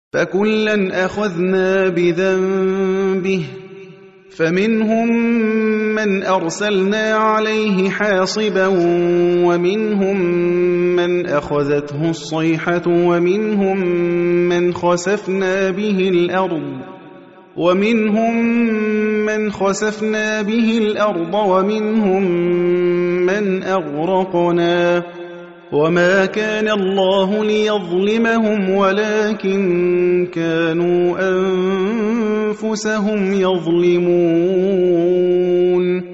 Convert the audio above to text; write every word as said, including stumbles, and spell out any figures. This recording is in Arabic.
فَكُلًّا أَخَذْنَا بِذَنبِهِ فَمِنْهُم مَّنْ أَرْسَلْنَا عَلَيْهِ حَاصِبًا وَمِنْهُم مَّنْ أَخَذَتْهُ الصَّيْحَةُ وَمِنْهُم مَّنْ خَسَفْنَا بِهِ الْأَرْضَ وَمِنْهُم مَّنْ أَغْرَقْنَا ۚ وَمَا كَانَ اللَّهُ لِيَظْلِمَهُمْ وَلَٰكِن كَانُوا أَنفُسَهُمْ يَظْلِمُونَ